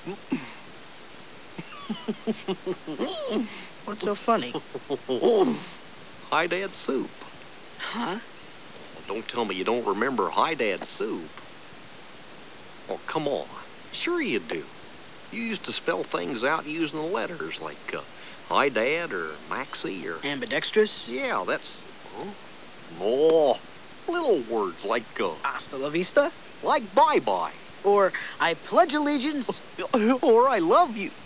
What's so funny? Hi Dad Soup. Huh? Don't tell me you don't remember Hi Dad Soup. Oh, come on. Sure you do. You used to spell things out using the letters like Hi Dad or Maxie or... Ambidextrous? Yeah, that's... Huh? Oh, little words like... Hasta la vista? Like bye-bye. Or I pledge allegiance. Or I love you.